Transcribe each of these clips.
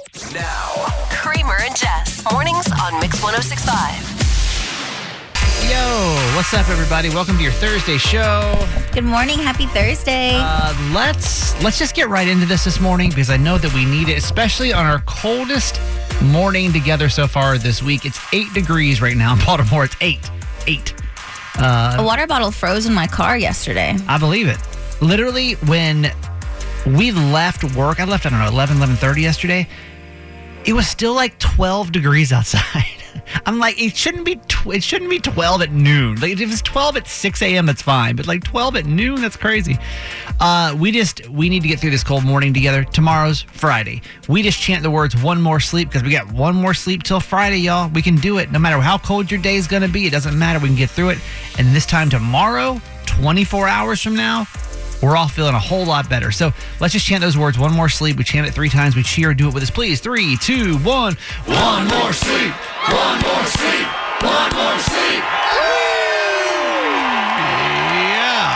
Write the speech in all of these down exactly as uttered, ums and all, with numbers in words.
Now, Kramer and Jess. Mornings on Mix one oh six point five. Yo, what's up, everybody? Welcome to your Thursday show. Good morning. Happy Thursday. Uh, let's let's just get right into this this morning because I know that we need it, especially on our coldest morning together so far this week. It's eight degrees right now in Baltimore. It's eight. Eight. Uh, A water bottle froze in my car yesterday. I believe it. Literally, when we left work, I left, I don't know, eleven, eleven thirty yesterday. It was still like twelve degrees outside. I'm like, it shouldn't be tw- it shouldn't be twelve at noon. Like, if it's twelve at six a.m., that's fine. But like twelve at noon, that's crazy. Uh, we just, we need to get through this cold morning together. Tomorrow's Friday. We just chant the words, one more sleep, because we got one more sleep till Friday, y'all. We can do it. No matter how cold your day is going to be, it doesn't matter. We can get through it. And this time tomorrow, twenty-four hours from now, we're all feeling a whole lot better. So let's just chant those words. One more sleep. We chant it three times. We cheer. Do it with us, please. Three, two, one. One more sleep. One more sleep. One more sleep. Yeah.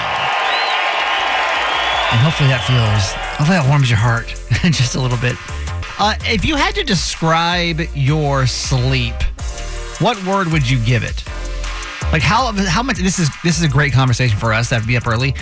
And hopefully that feels, hopefully that warms your heart just a little bit. Uh, if you had to describe your sleep, what word would you give it? Like how how much? This is this is a great conversation for us. That would be up early.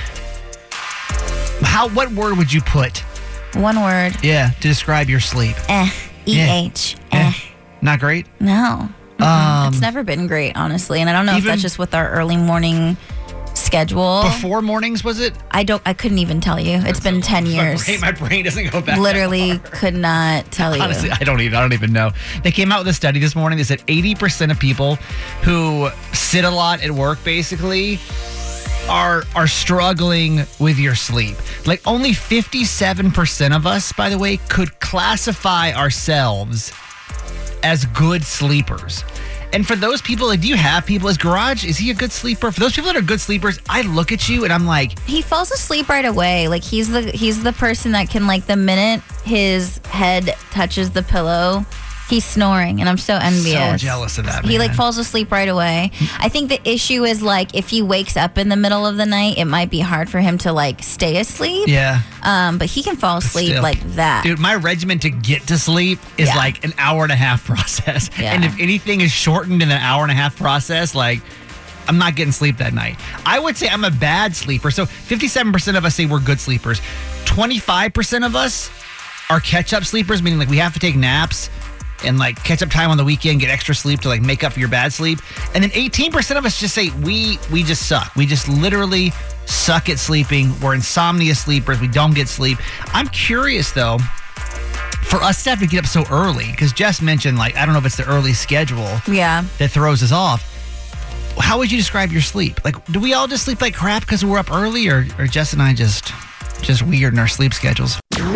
How? What word would you put? One word. Yeah, to describe your sleep. Eh. E H. Yeah. Eh. Not great? No. Um, it's never been great, honestly. And I don't know if even- that's just with our early morning schedule. Before mornings, was it? I don't. I couldn't even tell you. It's been ten years. My brain, my brain doesn't go back. Literally could not tell you. Honestly, I don't even. I don't even know. They came out with a study this morning. They said eighty percent of people who sit a lot at work, basically, are are struggling with your sleep. Like only fifty-seven percent of us, by the way, could classify ourselves as good sleepers. And for those people, like, do you have people as Garage? Is he a good sleeper? For those people that are good sleepers, I look at you and I'm like, He falls asleep right away. Like he's the he's the person that can, like, the minute his head touches the pillow, he's snoring, and I'm so envious. so jealous of that, He man. like falls asleep right away. I think the issue is, like, if he wakes up in the middle of the night, it might be hard for him to, like, stay asleep. Yeah. Um, but he can fall asleep Still. like that. Dude, my regimen to get to sleep is Yeah. like an hour and a half process. Yeah. And if anything is shortened in an hour and a half process, like, I'm not getting sleep that night. I would say I'm a bad sleeper. So fifty-seven percent of us say we're good sleepers. twenty-five percent of us are catch-up sleepers, meaning like we have to take naps and like catch up time on the weekend, get extra sleep to like make up for your bad sleep. And then eighteen percent of us just say we we just suck. We just literally suck at sleeping. We're insomnia sleepers. We don't get sleep. I'm curious though, for us to have to get up so early, because Jess mentioned, like, I don't know if it's the early schedule Yeah. that throws us off. How would you describe your sleep? Like, do we all just sleep like crap because we're up early, or or Jess and I just just weird in our sleep schedules?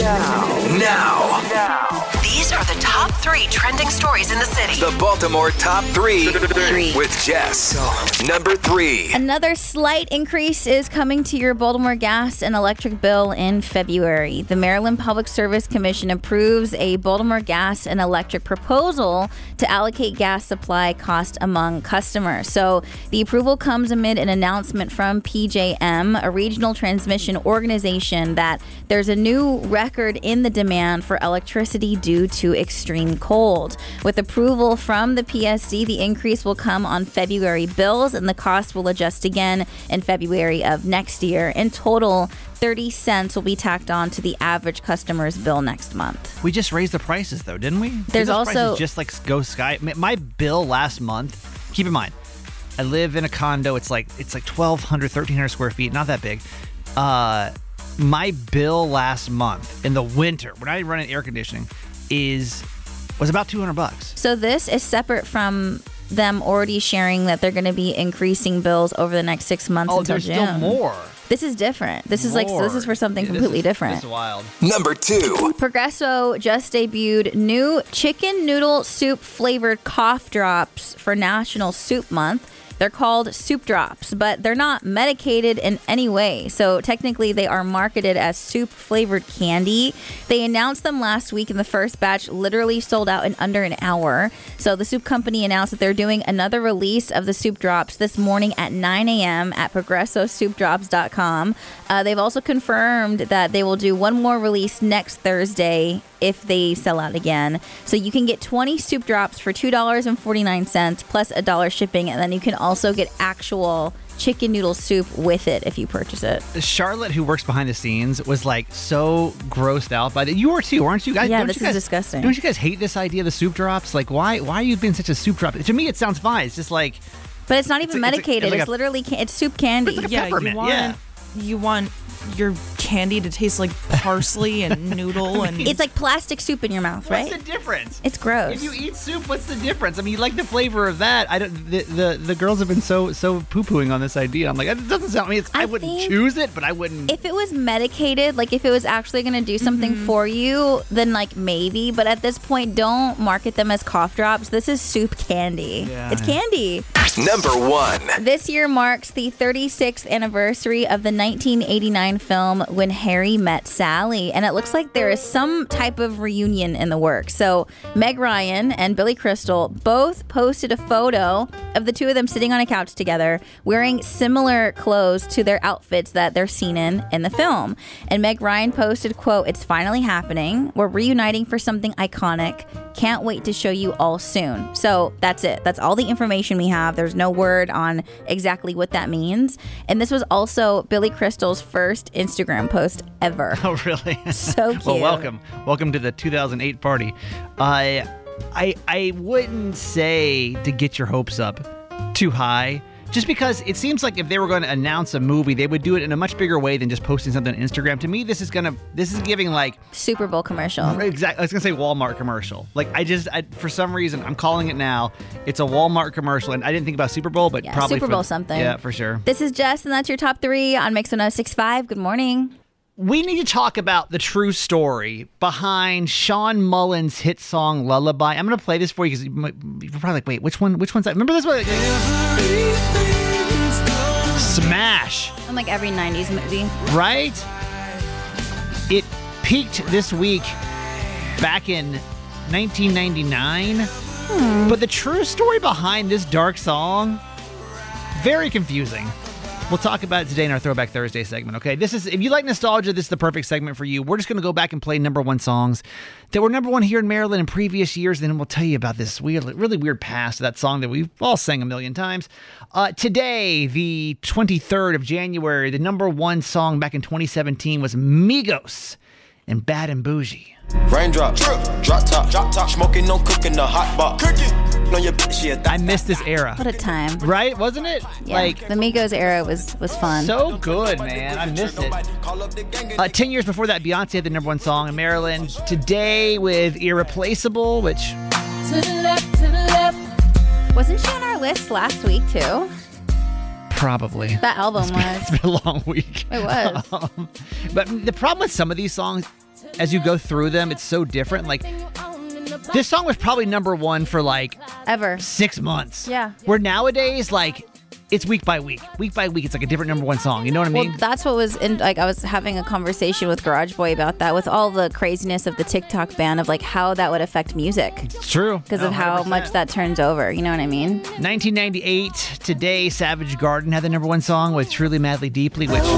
Now, these are the top three trending stories in the city. The Baltimore Top Three, with Jess. Number three. Another slight increase is coming to your Baltimore gas and electric bill in February. The Maryland Public Service Commission approves a Baltimore gas and electric proposal to allocate gas supply cost among customers. So the approval comes amid an announcement from P J M, a regional transmission organization, that there's a new record in the demand for electricity due to extreme cold. With approval from the P S C, the increase will come on February bills, and the cost will adjust again in February of next year. In total, thirty cents will be tacked on to the average customer's bill next month. We just raised the prices, though, didn't we? There's Those also- prices just like go sky. My bill last month. Keep in mind, I live in a condo. It's like it's like twelve hundred, thirteen hundred square feet. Not that big. Uh, my bill last month in the winter, when I run air conditioning, is was about two hundred bucks. So this is separate from them already sharing that they're going to be increasing bills over the next six months Oh, until there's June. still more. This is different. This is like, so this is for something Yeah, this completely is- different. This is wild. Number two. Progresso just debuted new chicken noodle soup flavored cough drops for National Soup Month. They're called Soup Drops, but they're not medicated in any way. So technically, they are marketed as soup-flavored candy. They announced them last week, and the first batch literally sold out in under an hour. So the soup company announced that they're doing another release of the Soup Drops this morning at nine a.m. at progresso soup drops dot com. Uh, they've also confirmed that they will do one more release next Thursday if they sell out again. So you can get twenty soup drops for two dollars and forty-nine cents plus a dollar shipping, and then you can also get actual chicken noodle soup with it if you purchase it. Charlotte, who works behind the scenes, was like so grossed out by that. You were too, aren't you guys? Yeah, don't this you guys, is disgusting. Don't you guys hate this idea of the soup drops? Like, why why are you being such a soup drop? To me, it sounds fine. It's just like... But it's not even It's a- it's a- medicated. it's It's, like a- literally, ca- it's soup candy. It's like a yeah, peppermint, you want yeah. you want your candy to taste like parsley and noodle and It's like plastic soup in your mouth, right? What's the difference? It's gross. If you eat soup, what's the difference? I mean, you like the flavor of that. I don't. The the, the girls have been so so poo pooing on this idea. I'm like, it doesn't sound. I mean, it's, I, I wouldn't think choose it, but I wouldn't. If it was medicated, like if it was actually going to do something for you, then like maybe. But at this point, don't market them as cough drops. This is soup candy. Yeah. It's candy. Number one. This year marks the thirty-sixth anniversary of the nineteen eighty-nine film When Harry Met Sally, and it looks like there is some type of reunion in the works. So Meg Ryan and Billy Crystal both posted a photo of the two of them sitting on a couch together wearing similar clothes to their outfits that they're seen in in the film. And Meg Ryan posted, quote, "It's finally happening. We're reuniting for something iconic. Can't wait to show you all soon." So that's it. That's all the information we have. There's no word on exactly what that means. And this was also Billy Crystal's first Instagram post ever. Oh, really? So cute. Well, welcome, welcome to the two thousand eight party. I, I, I wouldn't say to get your hopes up too high. Just because it seems like if they were going to announce a movie, they would do it in a much bigger way than just posting something on Instagram. To me, this is gonna, this is giving like Super Bowl commercial. exactly. I was gonna say Walmart commercial. Like I just, I, for some reason, I'm calling it now. It's a Walmart commercial, and I didn't think about Super Bowl, but Yeah, probably Super for Bowl the- something. Yeah, for sure. This is Jess, and that's your top three on Mix one oh six point five. Good morning. We need to talk about the true story behind Sean Mullen's hit song "Lullaby." I'm gonna play this for you because you're probably like, "Wait, which one? Which one's that?" Remember this one? Smash. I'm like every nineties movie. Right? It peaked this week back in nineteen ninety-nine. Hmm. But the true story behind this dark song, very confusing. We'll talk about it today in our Throwback Thursday segment, okay? This is, if you like nostalgia, this is the perfect segment for you. We're just going to go back and play number one songs that were number one here in Maryland in previous years, and then we'll tell you about this weird, really weird past of that song that we've all sang a million times. Uh, today, the twenty-third of January, the number one song back in twenty seventeen was Migos and Bad and Bougie. Raindrop, drop top, drop top, smoking, no cooking, the hot box. Cooking, no your bitch, yeah. I miss this era. What a time. Right? Wasn't it? Yeah, Like, the Migos era was, was fun. so good, man. I missed it. Uh, ten years before that, Beyonce had the number one song in Maryland. Today with Irreplaceable, which... To the left, to the left. Wasn't she on our list last week, too? Probably. That album was. It's been a long week. It was. Um, but the problem with some of these songs, as you go through them, it's so different. Like, this song was probably number one for like Ever. six months. Yeah. Where nowadays, like, it's week by week. Week by week, it's like a different number one song. You know what I mean? Well, that's what was in, like, I was having a conversation with Garage Boy about that, with all the craziness of the TikTok ban, of like how that would affect music It's true. because No, of how one hundred percent. much that turns over. You know what I mean? nineteen ninety-eight, today, Savage Garden had the number one song with Truly Madly Deeply, which...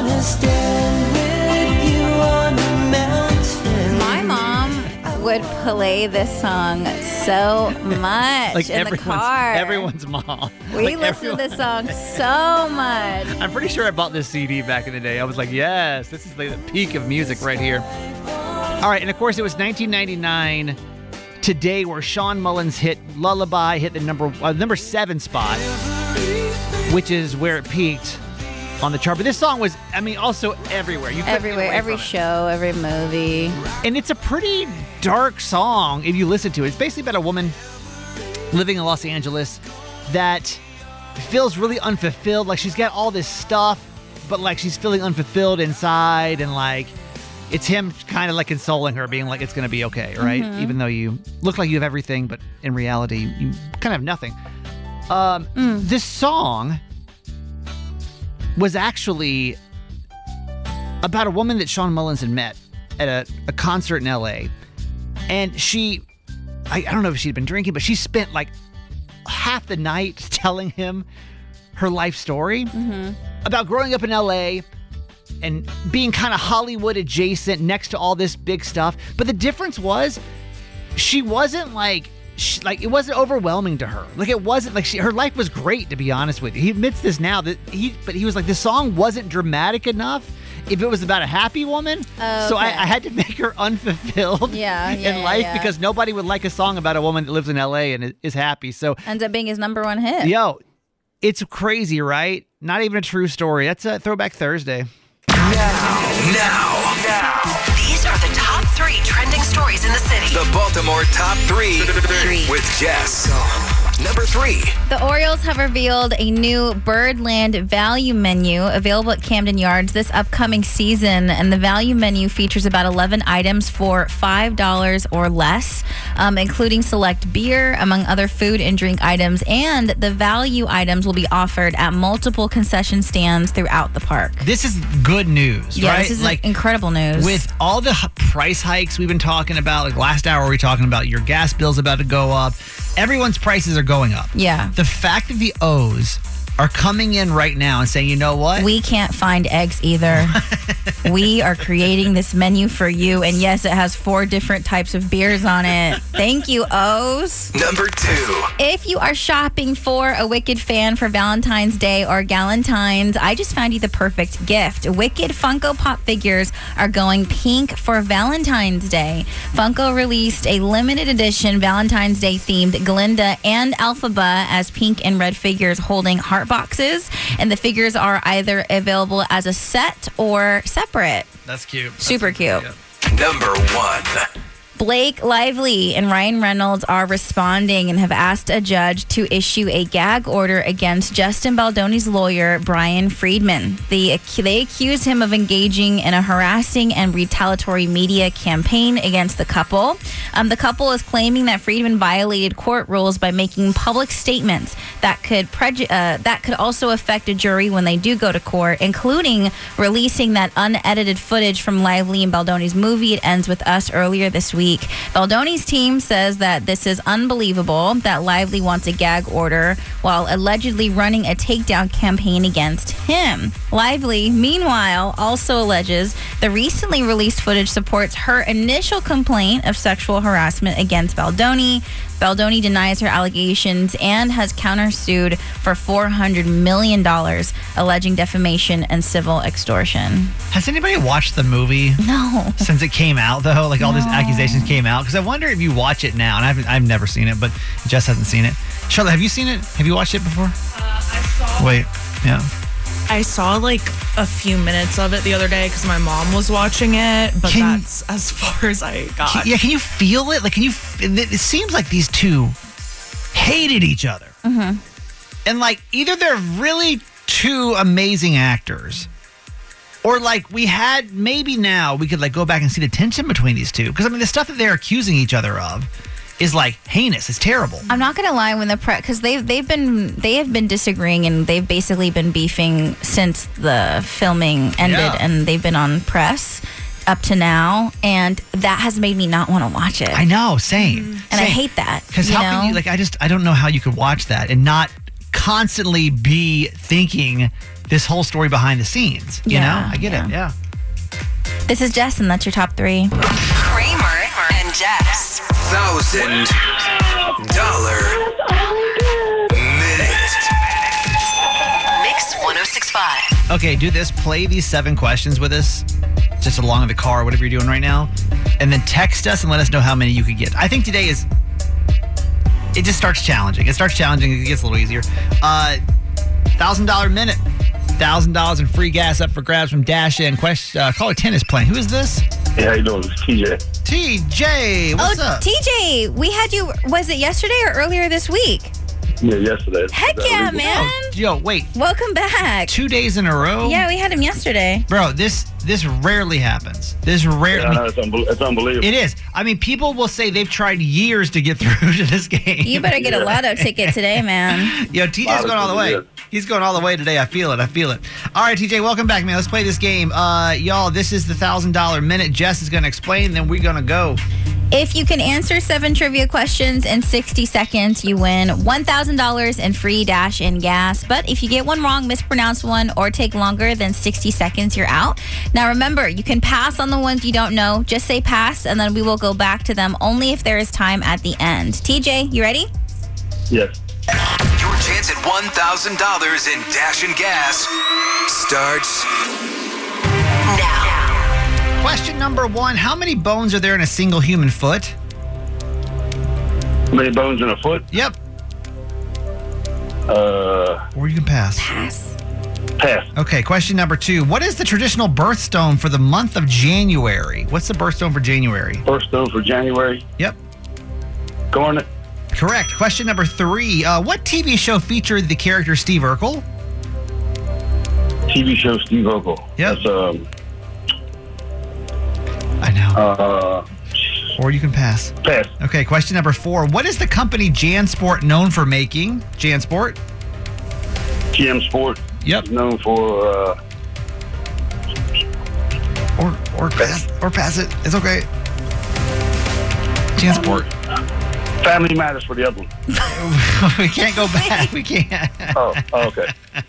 My mom would play this song so much Like in the everyone's, car. everyone's mom. We Like listened to everyone- this song so much. I'm pretty sure I bought this C D back in the day. I was like, yes, this is the peak of music right here. All right, and of course it was nineteen ninety-nine today where Sean Mullen's hit Lullaby hit the number uh, number seven spot, which is where it peaked on the chart. But this song was, I mean, also everywhere. You couldn't get Everywhere, away every from it. show, every movie. And it's a pretty dark song if you listen to it. It's basically about a woman living in Los Angeles that feels really unfulfilled. Like she's got all this stuff, but like she's feeling unfulfilled inside. And like it's him kind of like consoling her, being like, it's going to be okay, right? Mm-hmm. Even though you look like you have everything, but in reality, you kind of have nothing. Um, Mm. This song was actually about a woman that Sean Mullins had met at a, a concert in L A. And she, I, I don't know if she'd been drinking, but she spent like half the night telling him her life story about growing up in L A and being kind of Hollywood adjacent next to all this big stuff. But the difference was she wasn't like, she, like it wasn't overwhelming to her. Like it wasn't like she, her life was great, to be honest with you. He admits this now that he, but he was like, the song wasn't dramatic enough if it was about a happy woman. Oh, so I, okay. I had to make her unfulfilled Yeah, in yeah, yeah, life yeah. because nobody would like a song about a woman that lives in L A and is, is happy. So Ends up being his number one hit. yo, it's crazy, right? Not even a true story. That's a Throwback Thursday. Now, now, These are the top three trending stories in the city. the Baltimore top three, Three. with Jess. Number three. The Orioles have revealed a new Birdland value menu available at Camden Yards this upcoming season. And the value menu features about eleven items for five dollars or less, um, including select beer, among other food and drink items. And the value items will be offered at multiple concession stands throughout the park. This is good news, Yeah, right? this is like incredible news. with all the h- price hikes we've been talking about, like last hour we were talking about your gas bill's about to go up. Everyone's prices are going up. Yeah. The fact that the O's are coming in right now and saying, you know what? We can't find eggs either. We are creating this menu for you. And yes, it has four different types of beers on it. Thank you, O's. Number two. If you are shopping for a Wicked fan for Valentine's Day or Galentine's, I just found you the perfect gift. Wicked Funko Pop figures are going pink for Valentine's Day. Funko released a limited edition Valentine's Day themed Glinda and Elphaba as pink and red figures holding heart boxes, and the figures are either available as a set or separate. That's cute. That's Super cute. Number one. Blake Lively and Ryan Reynolds are responding and have asked a judge to issue a gag order against Justin Baldoni's lawyer, Brian Friedman. The, they accuse him of engaging in a harassing and retaliatory media campaign against the couple. Um, the couple is claiming that Friedman violated court rules by making public statements that could preju- uh, that could also affect a jury when they do go to court, including releasing that unedited footage from Lively and Baldoni's movie It Ends With Us earlier this week. Baldoni's team says that this is unbelievable, that Lively wants a gag order while allegedly running a takedown campaign against him. Lively, meanwhile, also alleges the recently released footage supports her initial complaint of sexual harassment against Baldoni. Baldoni denies her allegations and has countersued for four hundred million dollars, alleging defamation and civil extortion. Has anybody watched the movie No. since it came out, though? Like all these accusations came out? Because I wonder if you watch it now, and I've, I've never seen it, but Jess hasn't seen it. Charlotte, have you seen it? Have you watched it before? Uh, I saw. Wait, yeah. I saw like a few minutes of it the other day because my mom was watching it, but Can- that's as far as I got. Can- yeah, can you feel it? Like, can you? f- It it seems like these two hated each other, mm-hmm. and like either they're really two amazing actors, or like we had maybe now we could like go back and see the tension between these two, because I mean the stuff that they're accusing each other of is like heinous. It's terrible. I'm not gonna lie, when the press, because they've they've been they have been disagreeing and they've basically been beefing since the filming ended, Yeah. and they've been on press up to now, and that has made me not want to watch it. I know, same. and I hate that. Because you how know? can you, like, I just, I don't know how you could watch that and not constantly be thinking this whole story behind the scenes. You Yeah, know? I get yeah. it. Yeah. This is Jess, and that's your top three. Kramer and Jess. Thousand dollar minute. Mix one oh six point five. Okay, do this. Play these seven questions with us, just along in the car, whatever you're doing right now. And then text us and let us know how many you could get. I think today is, it just starts challenging. It starts challenging. It gets a little easier. Uh, one thousand dollars minute. one thousand dollars in free gas up for grabs from Dash In. Question, uh, caller ten is playing. Who is this? Hey, how you doing? It's T J. T J. What's oh, up? T J, we had you. Was it yesterday or earlier this week? Yeah, yesterday. Heck Is that yeah, legal? man! Oh, yo, wait. Welcome back. Two days in a row? Yeah, we had him yesterday. Bro, this this rarely happens. This rarely. Yeah, I know, it's, unbel- it's unbelievable. It is. I mean, people will say they've tried years to get through to this game. You better get a lotto ticket today, man. Yo, T J's going all the way. He's going all the way today. I feel it. I feel it. All right, T J, welcome back, man. Let's play this game. Uh, y'all, this is the one thousand dollars minute. Jess is going to explain, then we're going to go. If you can answer seven trivia questions in sixty seconds, you win one thousand dollars in free Dash and gas. But if you get one wrong, mispronounce one, or take longer than sixty seconds, you're out. Now remember, you can pass on the ones you don't know. Just say pass, and then we will go back to them only if there is time at the end. T J, you ready? Yes. Your chance at one thousand dollars in Dash and Gas starts Now. Question number one. How many bones are there in a single human foot? How many bones in a foot? Yep. Uh, Or you can pass. Pass. pass. Okay, question number two. What is the traditional birthstone for the month of January? What's the birthstone for January? First stone for January. Yep. Garnet. Correct. Question number three. Uh, what T V show featured the character Steve Urkel? T V show Steve Urkel. Yep. That's, um, I know. uh, Or you can pass. pass. Okay, question number four. What is the company JanSport known for making? JanSport? G M Sport. Yep. Is known for, uh, Or or pass or pass it. It's okay. JanSport. Family Matters for the other one. We can't go back. We can't. Oh, oh okay.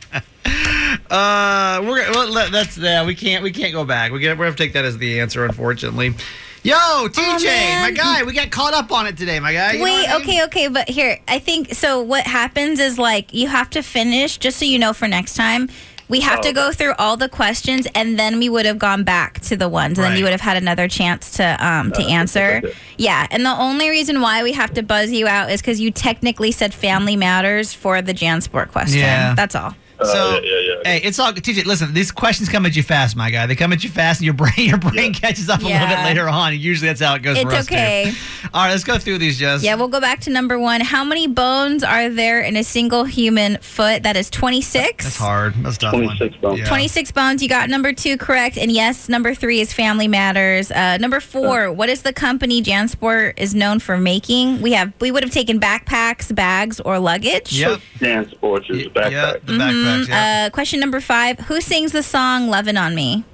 Uh, we're well, let- that's yeah. We can't. We can't go back. We get. We have to take that as the answer, unfortunately. Yo, T J, man. my guy, we got caught up on it today, my guy. You know Wait, what I mean? okay, okay, but here, I think, so what happens is, like, you have to finish, just so you know for next time, we have to go through all the questions, and then we would have gone back to the ones, and then Right. you would have had another chance to um to answer. okay. Yeah, and the only reason why we have to buzz you out is because you technically said Family Matters for the JanSport question. Yeah. That's all. Uh, So, yeah, yeah, yeah. hey, it's all T J. Listen, these questions come at you fast, my guy. They come at you fast, and your brain, your brain Yeah. catches up a little Yeah. bit later on. Usually, that's how it goes for It's us too. okay. All right, let's go through these, Jess. Yeah, we'll go back to number one. How many bones are there in a single human foot? That is twenty-six. That's hard. That's a tough one. twenty-six bones. Yeah. twenty-six bones. You got number two correct. And yes, number three is Family Matters. Uh, number four, what is the company JanSport is known for making? We have we would have taken backpacks, bags, or luggage. Yep. Dan Sports is a backpack. Yeah, the backpacks. Yeah. Uh, question number five, who sings the song Lovin' on Me?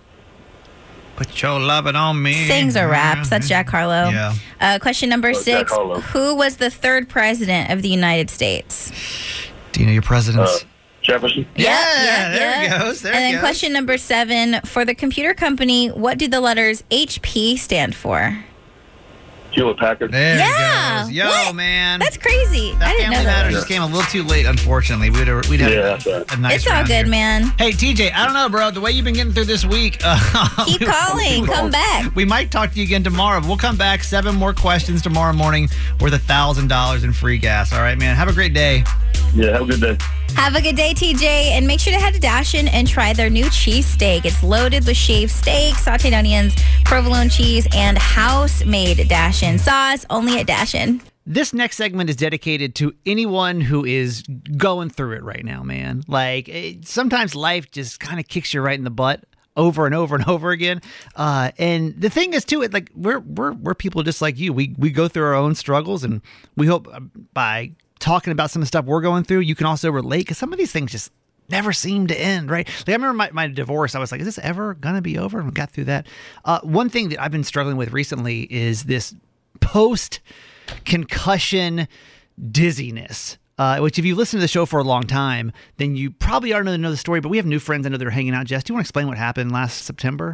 Put your loving on me. Sings or raps. That's Jack Harlow. Yeah. Uh, question number Oh, Jack six, Harlow. who was the third president of the United States? Do you know your presidents? Uh, Jefferson. Yeah, there it goes, there and it then goes. question number seven, for the computer company, what do the letters H P stand for? Hewlett Packard. there Yeah, it goes. Yo, what? man. That's crazy. That I didn't Family know Matters that. just came a little too late, unfortunately. We'd have, we'd have Yeah, a, that's right. a nice It's all round good, here. man. Hey, T J, I don't know, bro. The way you've been getting through this week. Uh, Keep we- calling. we- Come back. We might talk to you again tomorrow. But we'll come back. Seven more questions tomorrow morning worth one thousand dollars in free gas. All right, man. Have a great day. Yeah, have a good day. Have a good day, T J, and make sure to head to Dashin and try their new cheesesteak. It's loaded with shaved steak, sauteed onions, provolone cheese, and house-made Dashin sauce, only at Dashin. This next segment is dedicated to anyone who is going through it right now, man. Like, it, sometimes life just kind of kicks you right in the butt over and over and over again. Uh, and the thing is, too, it like we're we're we're people just like you. We we go through our own struggles, and we hope uh, by talking about some of the stuff we're going through, you can also relate, because some of these things just never seem to end, right? Like, I remember my, my divorce. I was like, is this ever gonna be over? And we got through that. Uh, one thing that I've been struggling with recently is this post concussion dizziness, uh, which if you listen to the show for a long time, then you probably already know the story, but we have new friends. I know they're hanging out. Jess, do you want to explain what happened last September?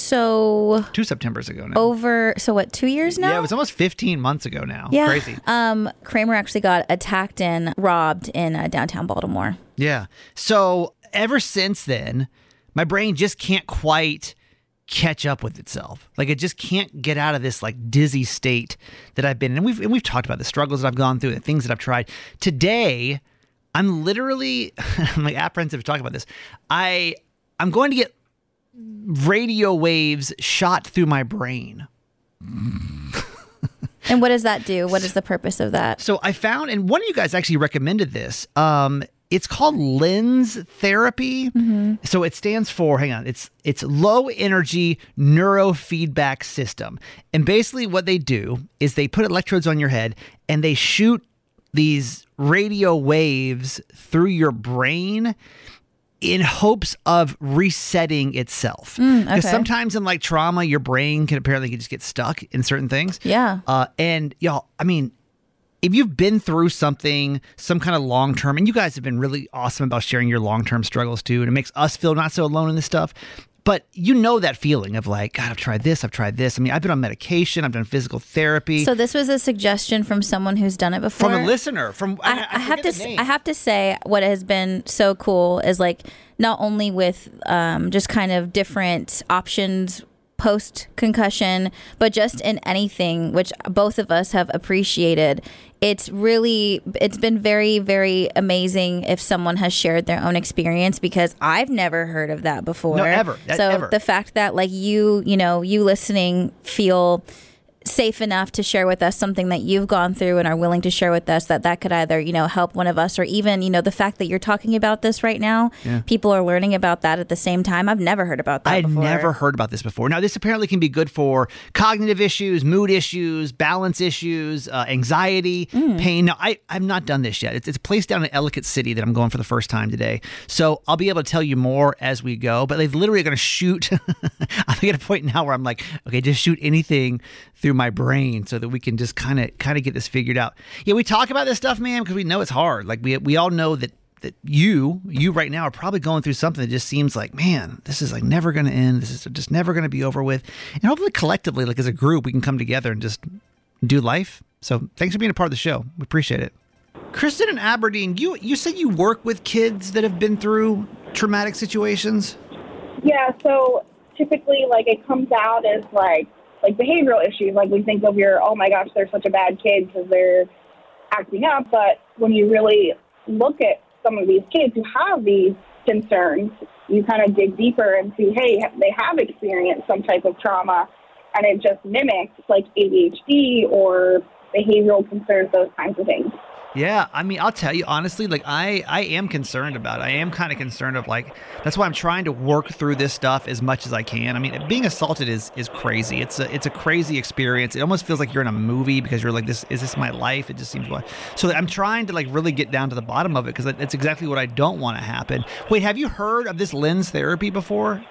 So Two Septembers ago now. over, so what, two years now? Yeah, it was almost fifteen months ago now. Yeah. Crazy. Um, Kramer actually got attacked and robbed in uh, downtown Baltimore. Yeah. So ever since then, my brain just can't quite catch up with itself. Like, it just can't get out of this like dizzy state that I've been in. And we've and we've talked about the struggles that I've gone through, the things that I've tried. Today, I'm literally I'm like apprehensive to talk about this. I I'm going to get radio waves shot through my brain. And what does that do? What is the purpose of that? So I found, and one of you guys actually recommended this. Um, it's called lens therapy. So it stands for, hang on, it's it's low energy neurofeedback system. And basically what they do is they put electrodes on your head and they shoot these radio waves through your brain. in hopes of resetting itself. Mm, Because okay. sometimes in like trauma, your brain can apparently just get stuck in certain things. Yeah. Uh, and y'all, I mean, if you've been through something, some kind of long term, and you guys have been really awesome about sharing your long term struggles too, and it makes us feel not so alone in this stuff. But you know that feeling of like, God, I've tried this, I've tried this. I mean, I've been on medication, I've done physical therapy. So this was a suggestion from someone who's done it before. From a listener, from I, I, I I have forget to. the s- name. I have to say, what has been so cool is like not only with um, just kind of different options post concussion, but just in anything, which both of us have appreciated. It's really, it's been very, very amazing if someone has shared their own experience, because I've never heard of that before. No, ever. That- So ever. the fact that like you, you know, you listening feel safe enough to share with us something that you've gone through and are willing to share with us, that that could either, you know, help one of us, or even, you know, the fact that you're talking about this right now, Yeah. people are learning about that at the same time. I've never heard about that I had before. never heard about this before. Now, this apparently can be good for cognitive issues, mood issues, balance issues, uh, anxiety, Mm. pain. Now, I, I've not done this yet. It's, it's a place down in Ellicott City that I'm going for the first time today. So I'll be able to tell you more as we go. But they literally are going to shoot. I'm at a point now where I'm like, okay, just shoot anything through my brain so that we can just kind of kind of get this figured out. Yeah, we talk about this stuff, man, because we know it's hard. Like we we all know that that you you right now are probably going through something that just seems like, man, this is like never going to end. This is just never going to be over with. And hopefully collectively, like as a group, we can come together and just do life. So thanks for being a part of the show. We appreciate it. Kristen in Aberdeen, you you said you work with kids that have been through traumatic situations. Yeah, so typically, like, it comes out as, like, like behavioral issues. Like, we think of your, oh, my gosh, they're such a bad kid because they're acting up. But when you really look at some of these kids who have these concerns, you kind of dig deeper and see, hey, they have experienced some type of trauma, and it just mimics, like, A D H D or behavioral concerns, those kinds of things. Yeah, I mean, I'll tell you honestly, like I, I am concerned about it. I am kind of concerned of like, that's why I'm trying to work through this stuff as much as I can. I mean, being assaulted is is crazy. It's a it's a crazy experience. It almost feels like you're in a movie because you're like, this is this my life? It just seems like. So I'm trying to like really get down to the bottom of it because it's exactly what I don't want to happen. Wait, have you heard of this lens therapy before?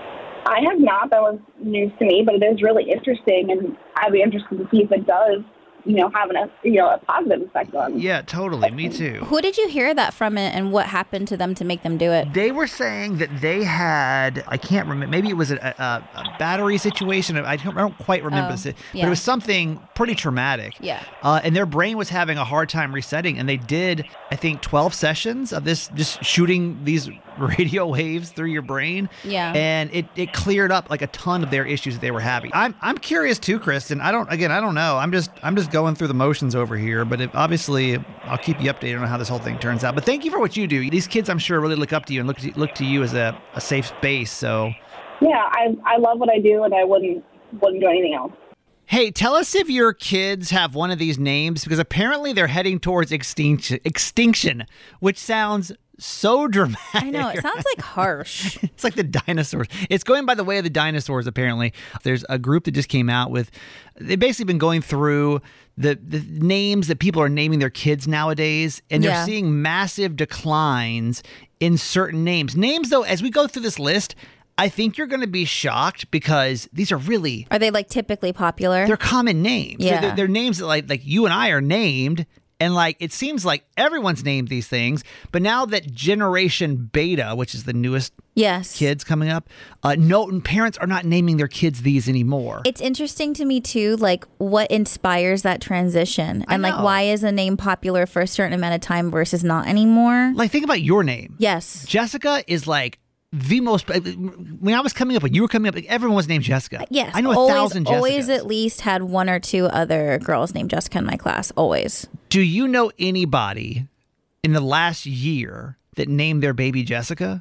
I have not. That was news to me, but it is really interesting, and I'd be interested to see if it does, you know, have an, a, you know, a positive effect on. Yeah, totally. Me too. Who did you hear that from, and what happened to them to make them do it? They were saying that they had, I can't remember, maybe it was a, a, a battery situation. I don't, I don't quite remember, Oh, this, but yeah. it was something pretty traumatic. Yeah. Uh, and their brain was having a hard time resetting. And they did, I think, twelve sessions of this, just shooting these radio waves through your brain. Yeah. And it, it cleared up like a ton of their issues that they were having. I'm I'm curious too, Kristen. I don't, again, I don't know. I'm just, I'm just going through the motions over here, but it, obviously I'll keep you updated on how this whole thing turns out. But thank you for what you do. These kids, I'm sure, really look up to you and look to, look to you as a, a safe space. So, Yeah, I I love what I do, and I wouldn't wouldn't do anything else. hey, tell us if your kids have one of these names, because apparently they're heading towards extinction, extinction, which sounds so dramatic. I know, it sounds like harsh. It's like the dinosaurs. It's going by the way of the dinosaurs, apparently. There's a group that just came out with, they've basically been going through the, the names that people are naming their kids nowadays, and they're Yeah. seeing massive declines in certain names. Names, though, as we go through this list, I think you're going to be shocked because these are really, Are they like typically popular? they're common names. Yeah. They're, they're names that like, like you and I are named. And like, it seems like everyone's named these things, but now that Generation Beta, which is the newest Yes. kids coming up, uh, no, and parents are not naming their kids these anymore. It's interesting to me too, like what inspires that transition, I and like know. why is a name popular for a certain amount of time versus not anymore? Like, think about your name. Yes. Jessica is like the most. When I was coming up, when you were coming up, like, everyone was named Jessica. Yes. I know a always, thousand Jessicas. Always at least had one or two other girls named Jessica in my class. Always. Do you know anybody in the last year that named their baby Jessica?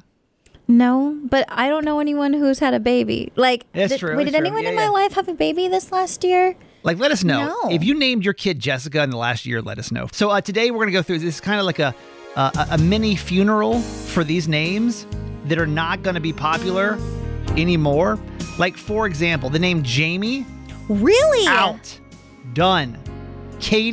No, but I don't know anyone who's had a baby. Like, That's did, true, wait, that's did true. anyone Yeah, in yeah. my life have a baby this last year? Like, let us know. No. If you named your kid Jessica in the last year, let us know. So uh, today we're going to go through, this is kind of like a, uh, a mini funeral for these names that are not going to be popular anymore. Like, for example, the name Jamie, Really? out. Done. Katie,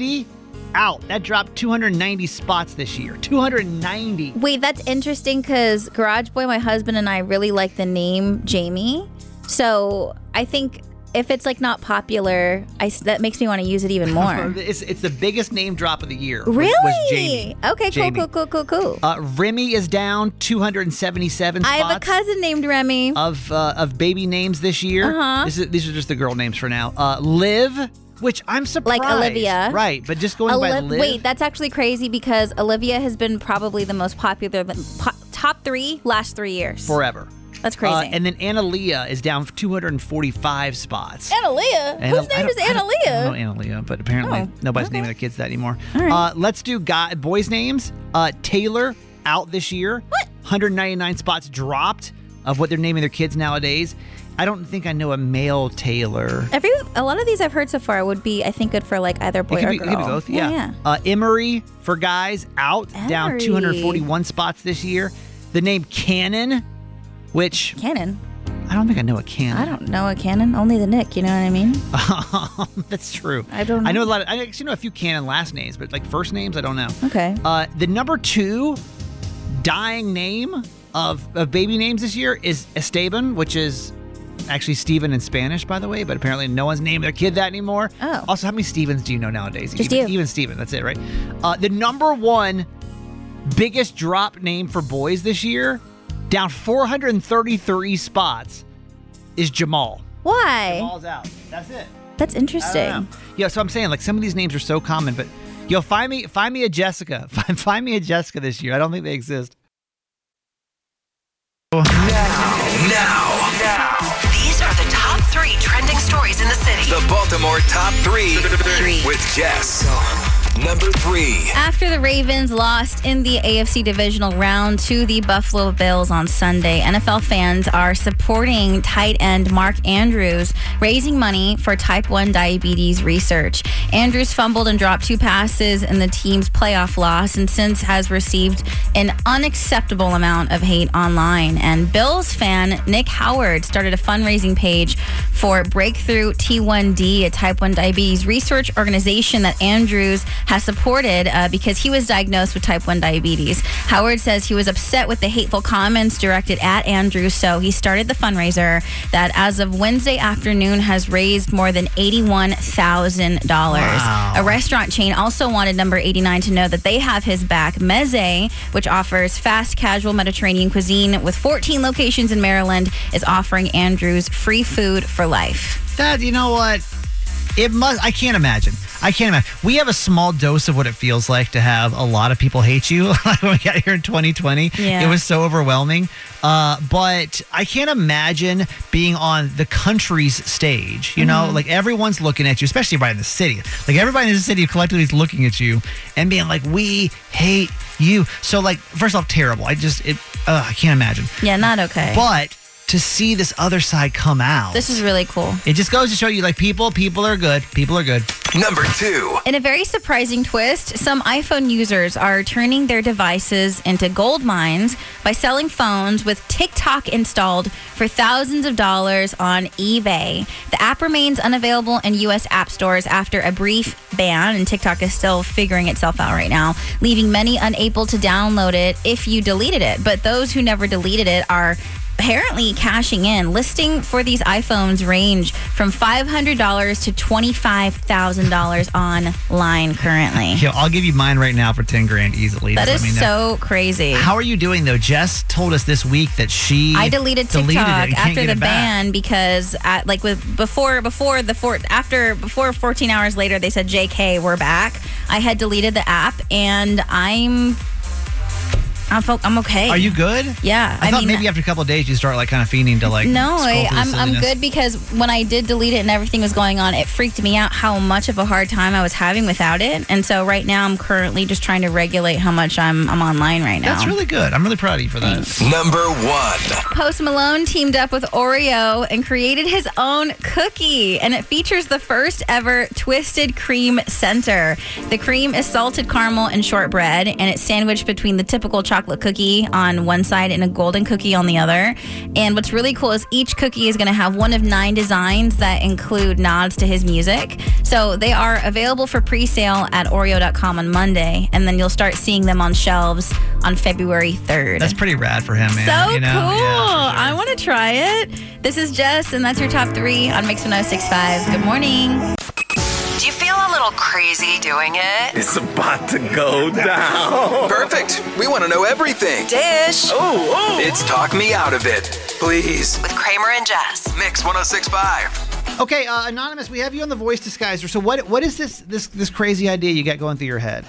out. That dropped two hundred ninety spots this year. two hundred ninety. Wait, that's interesting because Garage Boy, my husband, and I really like the name Jamie. So I think if it's like not popular, I, that makes me want to use it even more. it's it's the biggest name drop of the year. was- Really? Was Jamie. Okay, Jamie. cool, cool, cool, cool, cool. Uh, Remy is down two hundred seventy-seven I spots. have a cousin named Remy. of uh, of baby names this year. Uh-huh. This is, these are just the girl names for now. Uh, Liv, which I'm surprised. Like Olivia. Right, but just going by Oliv- Liv. Wait, that's actually crazy because Olivia has been probably the most popular, po- top three last three years. Forever. That's crazy. Uh, and then Analia is down two hundred forty-five spots. Analia? Ana- Whose I name don't- is I don't- I Analia? don't know Analia, but apparently Oh, nobody's okay. naming their kids that anymore. All right. Uh, let's do guy, boys' names. Uh, Taylor out this year. What? one hundred ninety-nine spots dropped of what they're naming their kids nowadays. I don't think I know a male Taylor. Every a lot of these I've heard so far would be, I think, good for like either boy It could, or be, girl. it could be both, yeah. yeah. Uh, Emery for guys out, down Emery. two hundred forty-one spots this year. The name Cannon, which Cannon. I don't think I know a Cannon. I don't know a Cannon. Only the Nick. You know what I mean? That's true. I don't I know a know. lot of, I actually know a few Cannon last names, but like first names, I don't know. Okay. Uh, the number two dying name of, of baby names this year is Esteban, which is actually Steven in Spanish, by the way, but apparently no one's named their kid that anymore. Oh. Also, how many Stevens do you know nowadays? Just even, you. Even Steven, that's it, right? Uh, the number one biggest drop name for boys this year, down four hundred thirty-three spots, is Jamal. Why? Jamal's out. That's it. That's I interesting. don't know. Yeah, so I'm saying like some of these names are so common, but yo, find me, find me a Jessica. Find, find me a Jessica this year. I don't think they exist. Now, now, These are the top three trending stories in the city. the Baltimore Top Three, Three. with Jess. Number three. After the Ravens lost in the A F C divisional round to the Buffalo Bills on Sunday, N F L fans are supporting tight end Mark Andrews, raising money for type one diabetes research. Andrews fumbled and dropped two passes in the team's playoff loss and since has received an unacceptable amount of hate online. And Bills fan Nick Howard started a fundraising page for Breakthrough T one D, a type one diabetes research organization that Andrews has supported uh, because he was diagnosed with type one diabetes. Howard says he was upset with the hateful comments directed at Andrew, so he started the fundraiser that as of Wednesday afternoon has raised more than eighty-one thousand dollars. Wow. A restaurant chain also wanted number eighty-nine to know that they have his back. Meze, which offers fast casual Mediterranean cuisine with fourteen locations in Maryland, is offering Andrews free food for life. That, you know what? It must, I can't imagine. I can't imagine. We have a small dose of what it feels like to have a lot of people hate you. Like when we got here in twenty twenty, Yeah. it was so overwhelming. Uh, but I can't imagine being on the country's stage. You know, like everyone's looking at you, especially everybody in the city. Like everybody in the city collectively is looking at you and being like, "We hate you." So, like, first off, terrible. I just, it, uh, I can't imagine. Yeah, not okay. But to see this other side come out, This is really cool. it just goes to show you, like, people, people are good. People are good. Number two. In a very surprising twist, some iPhone users are turning their devices into gold mines by selling phones with TikTok installed for thousands of dollars on eBay. The app remains unavailable in U S app stores after a brief ban, and TikTok is still figuring itself out right now, leaving many unable to download it if you deleted it. But those who never deleted it are apparently cashing in. Listing for these iPhones range from five hundred dollars to twenty-five thousand dollars online currently. Yo, I'll give you mine right now for ten grand easily. That Just is let me know. so crazy. How are you doing though? Jess told us this week that she I deleted TikTok deleted it and can't after get the it back. ban because, at, like, with before before the four after before fourteen hours later they said J K we're back. I had deleted the app and I'm I felt I'm okay. Are you good? Yeah, I, I thought mean- maybe after a couple of days you start like kind of fiending to like. No, scroll I, through the I'm I'm silliness. good because when I did delete it and everything was going on, it freaked me out how much of a hard time I was having without it. And so right now I'm currently just trying to regulate how much I'm I'm online right now. That's really good. I'm really proud of you for that. Number one. Post Malone teamed up with Oreo and created his own cookie, and it features the first ever Twisted Cream Center. The cream is salted caramel and shortbread, and it's sandwiched between the typical chocolate chocolate cookie on one side and a golden cookie on the other. And what's really cool is each cookie is going to have one of nine designs that include nods to his music. So they are available for pre-sale at Oreo dot com on Monday, and then you'll start seeing them on shelves on February third. That's pretty rad for him, man. So you know? cool. Yeah, for sure. I want to try it. This is Jess, and that's your top three on Mix one oh six point five. Good morning. Do you feel a little crazy doing it? It's about to go down. Perfect. We want to know everything. Dish. Oh, oh. It's Talk Me Out of It. Please. With Kramer and Jess. Mix one oh six point five. Okay, uh, Anonymous, we have you on the voice disguiser. So what what is this this this crazy idea you got going through your head?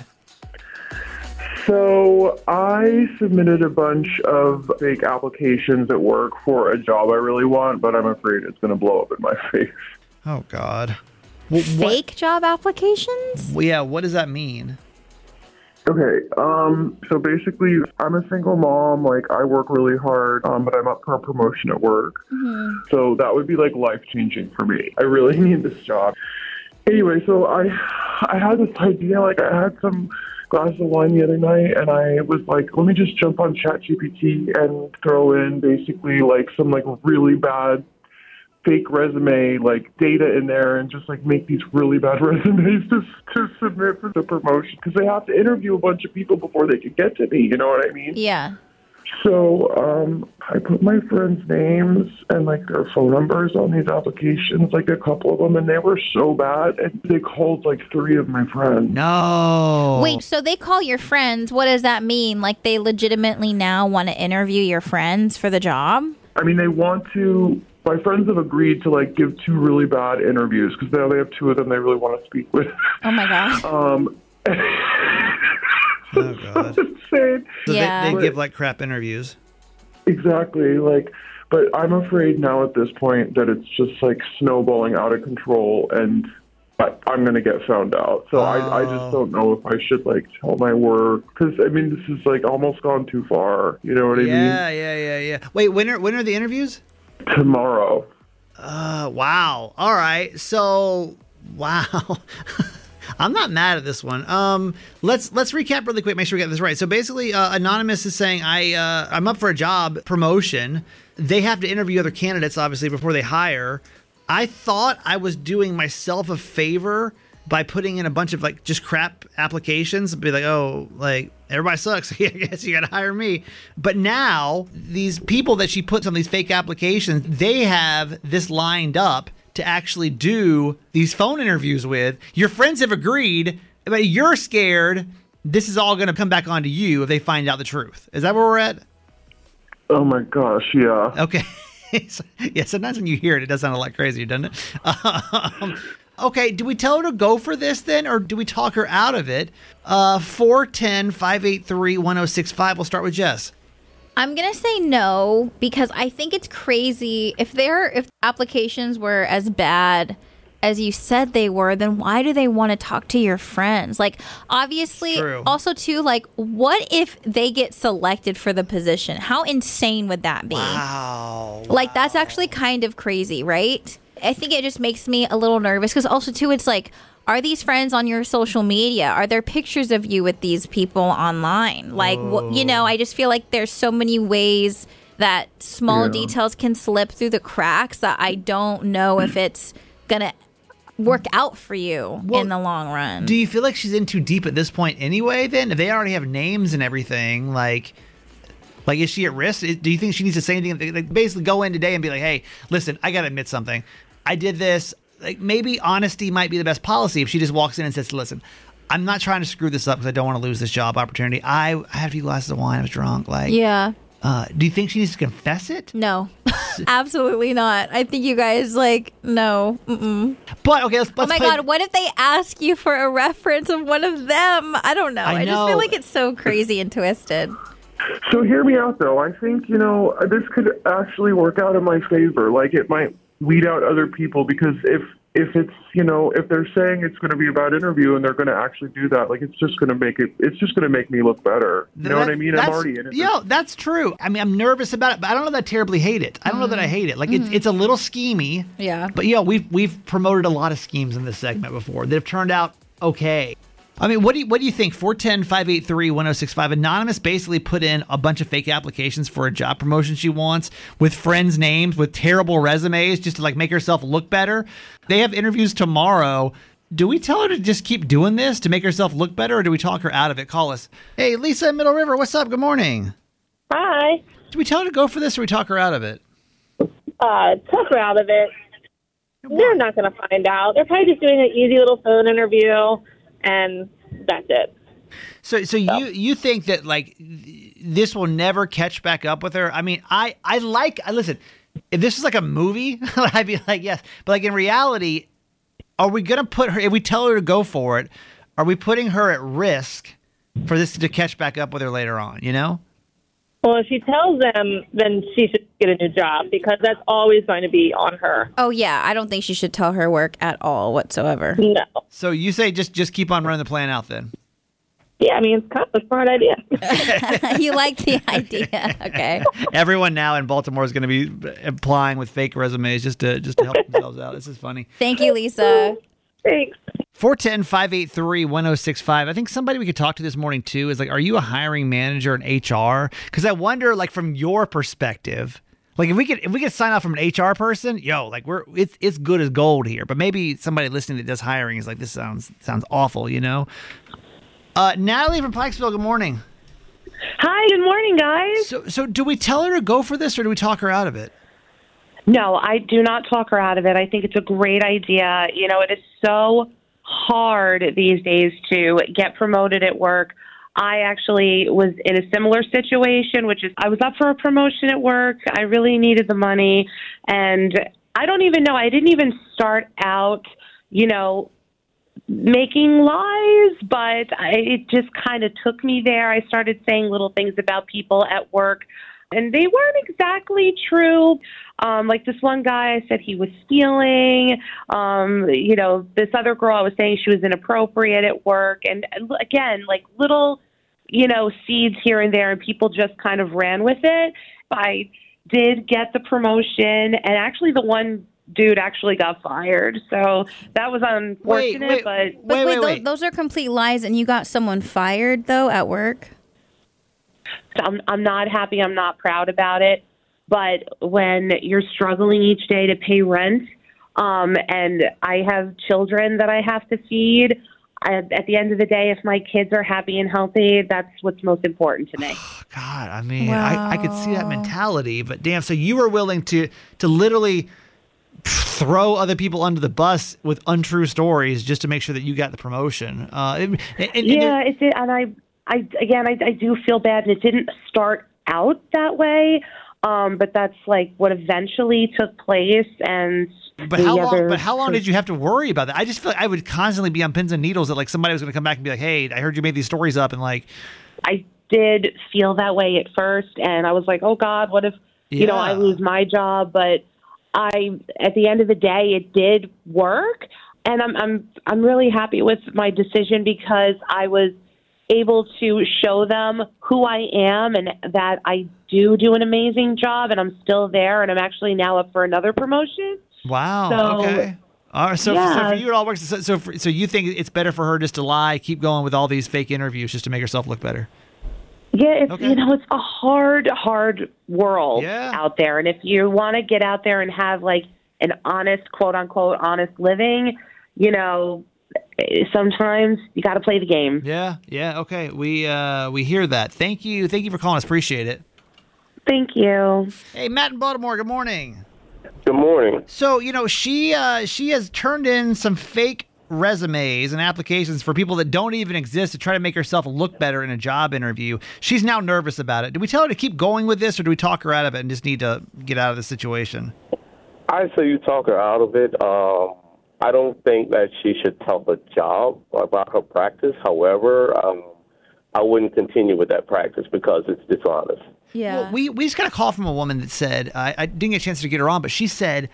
So I submitted a bunch of fake applications at work for a job I really want, but I'm afraid it's going to blow up in my face. Oh, God. Fake job applications? Well, yeah, what does that mean? Okay, um, so basically, I'm a single mom. Like, I work really hard, um, but I'm up for a promotion at work. Mm-hmm. So that would be, like, life-changing for me. I really need this job. Anyway, so I, I had this idea. Like, I had some glass of wine the other night, and I was like, let me just jump on ChatGPT and throw in basically, like, some, like, really bad fake resume, like, data in there, and just, like, make these really bad resumes to, to submit for the promotion, because they have to interview a bunch of people before they can get to me, you know what I mean? Yeah. So um, I put my friends' names and, like, their phone numbers on these applications, like, a couple of them, and they were so bad, and they called, like, three of my friends. No. Wait, so they call your friends. What does that mean? Like, they legitimately now want to interview your friends for the job? I mean, they want to... My friends have agreed to, like, give two really bad interviews, because now they have two of them they really want to speak with. Oh, my God. um, oh, God. Insane. So yeah. they, they give, like, crap interviews. Exactly. Like, but I'm afraid now at this point that it's just, like, snowballing out of control, and I, I'm going to get found out. So oh. I, I just don't know if I should, like, tell my work. Because, I mean, this is, like, almost gone too far. You know what I yeah, mean? Yeah, yeah, yeah, yeah. Wait, when are, when are the interviews? Tomorrow. Uh, wow. All right. So, wow. I'm not mad at this one. Um, let's let's recap really quick. Make sure we get this right. So basically, uh, Anonymous is saying I uh, I'm up for a job promotion. They have to interview other candidates, obviously, before they hire. I thought I was doing myself a favor by putting in a bunch of, like, just crap applications. Be like, oh, like, everybody sucks. I guess you got to hire me. But now these people that she puts on these fake applications, they have this lined up to actually do these phone interviews with. Your friends have agreed, but you're scared this is all going to come back onto you if they find out the truth. Is that where we're at? Oh, my gosh, yeah. Okay. Yeah, sometimes when you hear it, it does sound a lot crazier, doesn't it? Um, okay, do we tell her to go for this then, or do we talk her out of it? Uh, four one zero, five eight three, one zero six five. We'll start with Jess. I'm going to say no, because I think it's crazy. If their if applications were as bad as you said they were, then why do they want to talk to your friends? Like, obviously, True. Also, too, like, what if they get selected for the position? How insane would that be? Wow. Like, wow. that's actually kind of crazy, right? I think it just makes me a little nervous, because also, too, it's like, are these friends on your social media? Are there pictures of you with these people online? Like, oh. wh- you know, I just feel like there's so many ways that small Yeah. details can slip through the cracks that I don't know if it's going to work out for you well, in the long run. Do you feel like she's in too deep at this point anyway, then? If they already have names and everything, like... Like, is she at risk? Do you think she needs to say anything? Like, basically go in today and be like, hey, listen, I got to admit something. I did this. Like, maybe honesty might be the best policy if she just walks in and says, listen, I'm not trying to screw this up because I don't want to lose this job opportunity. I, I had a few glasses of wine. I was drunk. Like, yeah. Uh, do you think she needs to confess it? No, absolutely not. I think you guys, like, no. Mm-mm. But, okay, let's, let's Oh, my play. God. What if they ask you for a reference of one of them? I don't know. I I, just know. feel like it's so crazy and twisted. So hear me out, though. I think, you know, this could actually work out in my favor. Like, it might weed out other people, because if if it's, you know, if they're saying it's going to be a bad interview and they're going to actually do that, like, it's just going to make it, it's just going to make me look better. You know That- what I mean? I'm that's- already in it. Yeah, that's true. I mean, I'm nervous about it, but I don't know that I terribly hate it. I don't know that I hate it. Like, it's, it's a little schemey. Yeah. But, yeah, we've, we've promoted a lot of schemes in this segment before that have turned out okay. I mean, what do you, what do you think? four one zero, five eight three, one zero six five. Anonymous basically put in a bunch of fake applications for a job promotion she wants with friends' names, with terrible resumes, just to like make herself look better. They have interviews tomorrow. Do we tell her to just keep doing this to make herself look better, or do we talk her out of it? Call us. Hey, Lisa in Middle River, what's up? Good morning. Hi. Do we tell her to go for this, or we talk her out of it? Uh, talk her out of it. They're not going to find out. They're probably just doing an easy little phone interview, and that's it. So, so, so. you you think that like this will never catch back up with her? I mean, I I like. I listen. If this is like a movie, I'd be like, yes. But like in reality, are we gonna put her? If we tell her to go for it, are we putting her at risk for this to catch back up with her later on? You know. Well, if she tells them, then she should get a new job because that's always going to be on her. Oh, yeah. I don't think she should tell her work at all whatsoever. No. So you say just, just keep on running the plan out then? Yeah, I mean, it's kind of a smart idea. You like the idea. Okay. Everyone now in Baltimore is going to be applying with fake resumes just to just to help themselves out. This is funny. Thank you, Lisa. Thanks. four one zero, five eight three, one zero six five. I think somebody we could talk to this morning, too, is like, are you a hiring manager in H R? Because I wonder, like, from your perspective, like, if we could if we could sign off from an H R person, yo, like, we're it's it's good as gold here. But maybe somebody listening that does hiring is like, this sounds sounds awful, you know? Uh, Natalie from Pikesville, good morning. Hi, good morning, guys. So, so do we tell her to go for this, or do we talk her out of it? No, I do not talk her out of it. I think it's a great idea. You know, it is so hard these days to get promoted at work. I actually was in a similar situation, which is I was up for a promotion at work. I really needed the money. And I don't even know. I didn't even start out, you know, making lies, but I, it just kind of took me there. I started saying little things about people at work, and they weren't exactly true. Um, like this one guy, I said he was stealing. Um, you know, this other girl, I was saying she was inappropriate at work. And again, like little, you know, seeds here and there, and people just kind of ran with it. I did get the promotion, and actually the one dude actually got fired. So that was unfortunate. Wait, wait, but But wait, wait, wait, wait. Those, those are complete lies, and you got someone fired, though, at work? I'm, I'm not happy. I'm not proud about it. But when you're struggling each day to pay rent, um, and I have children that I have to feed, I, at the end of the day, if my kids are happy and healthy, that's what's most important to me. God, I mean, Wow. I, I could see that mentality, but damn, so you were willing to to literally throw other people under the bus with untrue stories just to make sure that you got the promotion. Uh, and, and, and Yeah, it did, and I, I again, I, I do feel bad, and it didn't start out that way, um, but that's like what eventually took place. And But the how long? other- But how long did you have to worry about that? I just feel like I would constantly be on pins and needles that like somebody was going to come back and be like, "Hey, I heard you made these stories up," and like, I did feel that way at first, and I was like, "Oh God, what if you know I Yeah. lose my job?" But I, at the end of the day, it did work, and I'm I'm I'm really happy with my decision because I was able to show them who I am and that I do do an amazing job, and I'm still there, and I'm actually now up for another promotion. wow, So, okay. All right, so, so yeah. for you, it all works. So, so, for, so you think it's better for her just to lie, keep going with all these fake interviews just to make herself look better? Yeah, it's Okay. you know, it's a hard, hard world Yeah. out there. And if you want to get out there and have like an honest, quote unquote, honest living, you know, sometimes you got to play the game. Yeah, yeah, okay. We uh, we hear that. Thank you, thank you for calling us. Appreciate it. Thank you. Hey, Matt in Baltimore. Good morning. Good morning. So you know she uh, she has turned in some fake resumes and applications for people that don't even exist to try to make herself look better in a job interview. She's now nervous about it. Do we tell her to keep going with this, or do we talk her out of it and just need to get out of the situation? I say you talk her out of it. Um, I don't think that she should tell the job about her practice. However, um, I wouldn't continue with that practice because it's dishonest. Yeah. Well, we we just got a call from a woman that said, I, I didn't get a chance to get her on, but she said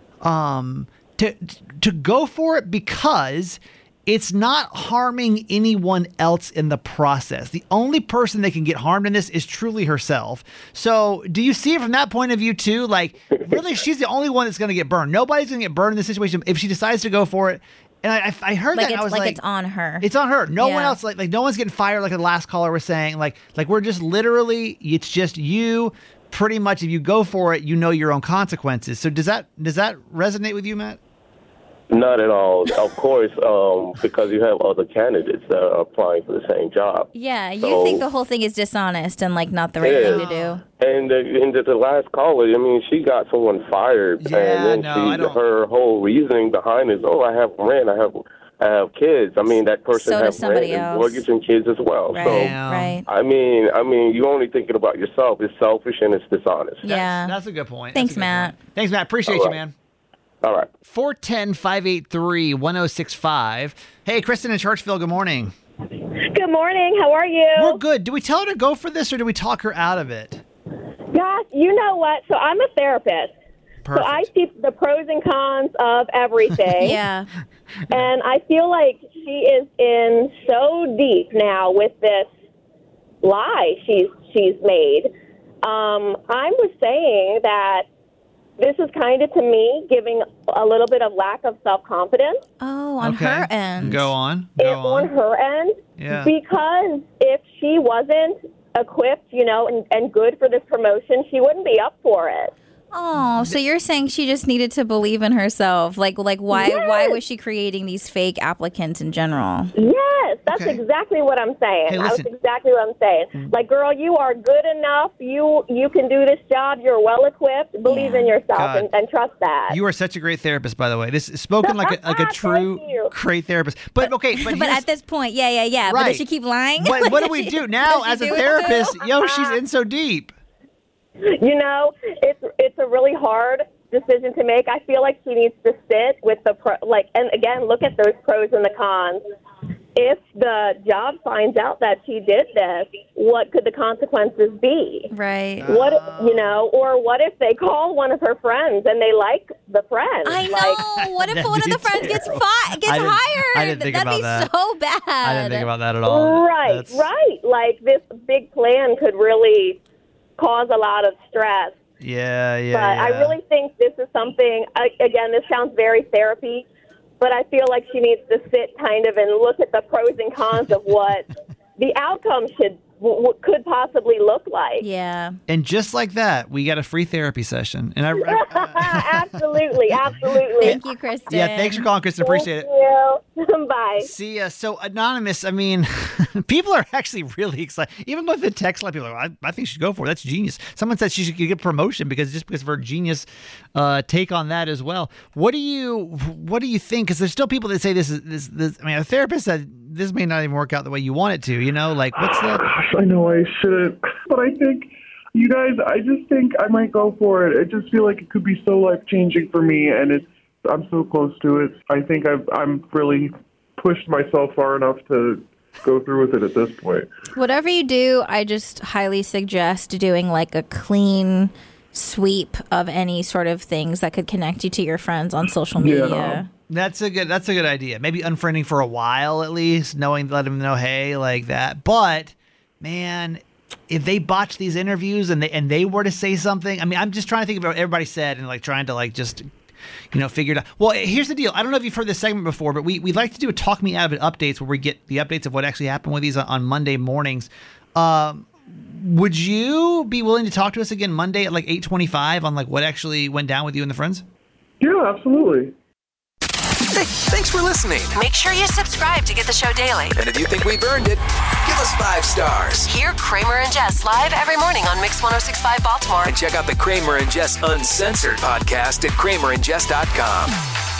um, to to go for it because it's not harming anyone else in the process. The only person that can get harmed in this is truly herself. So do you see it from that point of view too? Like, really, she's the only one that's going to get burned. Nobody's going to get burned in this situation if she decides to go for it. And I, I I heard like that. it's and I was like, like, it's on her. It's on her. No Yeah. one else. Like like no one's getting fired. Like the last caller was saying. Like like we're just literally. It's just you. Pretty much, if you go for it, you know your own consequences. So does that does that resonate with you, Matt? Not at all. Of course, um, because you have other candidates that are applying for the same job. Yeah, you So- think the whole thing is dishonest and like not the right Yeah. thing to do. And the, and the, the last caller, I mean, she got someone fired, Yeah, and then no, she, I don't- her whole reasoning behind is, oh, I have rent, I have, I have kids. I mean, that person So does has somebody rent and else. mortgage and kids as well. Right, So, right. I mean, I mean, you're only thinking about yourself. It's selfish and it's dishonest. Yeah. That's a good point. Thanks, That's a good Matt. point. Thanks, Matt. Appreciate All you, right. man. All right. four one zero, five eight three, one zero six five. Hey, Kristen in Churchville, good morning. Good morning. How are you? We're good. Do we tell her to go for this or do we talk her out of it? Gosh, you know what? So I'm a therapist. Perfect. So I see the pros and cons of everything. Yeah. And I feel like she is in so deep now with this lie she's she's made. Um, I was saying that this is kind of, to me, giving a little bit of lack of self-confidence. Oh, on Okay. her end. Go on. Go If on on. her end. Yeah. Because if she wasn't equipped, you know, and, and good for this promotion, she wouldn't be up for it. Oh, so you're saying she just needed to believe in herself? Like, like why? Yes. Why was she creating these fake applicants in general? Yes, that's Okay. exactly what I'm saying. Hey, that's listen. exactly what I'm saying. Like, girl, you are good enough. You you can do this job. You're well equipped. Believe Yeah. in yourself God. and, and trust that. You are such a great therapist, by the way. This is spoken like a, like a true Thank you. great therapist. But okay, but, But here's- at this point, yeah, yeah, yeah. But Right. does she keep lying? but what do we do now Does she as a do it therapist? too? Yo, she's in so deep. You know, it's it's a really hard decision to make. I feel like she needs to sit with the pro, like, and again, look at those pros and the cons. If the job finds out that she did this, what could the consequences be? Right. What you know, or what if they call one of her friends and they like the friend? I Like, know. What if That'd one of be the friends gets terrible. fi- gets I didn't- hired? I didn't think That'd about be that. so bad. I didn't think about that at all. right, That's- right. Like this big plan could really cause a lot of stress. Yeah, yeah. But I yeah. really think this is something, I, again, this sounds very therapy, but I feel like she needs to sit kind of and look at the pros and cons of what the outcome should w- w- could possibly look like. Yeah. And just like that, we got a free therapy session. And I, I absolutely, absolutely. Thank you, Kristen. yeah, thanks for calling, Kristen. Appreciate it. Thank you. Bye. See, uh, so Anonymous, I mean, people are actually really excited. Even with the text line, people are like, I, I think she should go for it. That's genius. Someone said she should get promotion because just because of her genius uh, take on that as well. What do you What do you think? Because there's still people that say this is this. this I mean, a therapist said this may not even work out the way you want it to. You know, like what's the? Gosh, I know I shouldn't, but I think, you guys, I just think I might go for it. I just feel like it could be so life-changing for me, and it's I'm so close to it. I think I've I'm really pushed myself far enough to go through with it at this point. Whatever you do, I just highly suggest doing like a clean sweep of any sort of things that could connect you to your friends on social media. Yeah. That's a good. That's a good idea. Maybe unfriending for a while at least, knowing, let them know, hey, like that. But man, if they botch these interviews and they and they were to say something, I mean, I'm just trying to think about what everybody said and like trying to like just, you know, figure it out. Well, here's the deal. I don't know if you've heard this segment before, but we we like to do a Talk Me Out of It updates where we get the updates of what actually happened with these on, on Monday mornings. Um, would you be willing to talk to us again Monday at like eight twenty-five on like what actually went down with you and the friends? Yeah, absolutely. Hey, thanks for listening. Make sure you subscribe to get the show daily. And if you think we've earned it, give us five stars. Hear Kramer and Jess live every morning on Mix one oh six point five Baltimore. And check out the Kramer and Jess Uncensored podcast at kramer and jess dot com.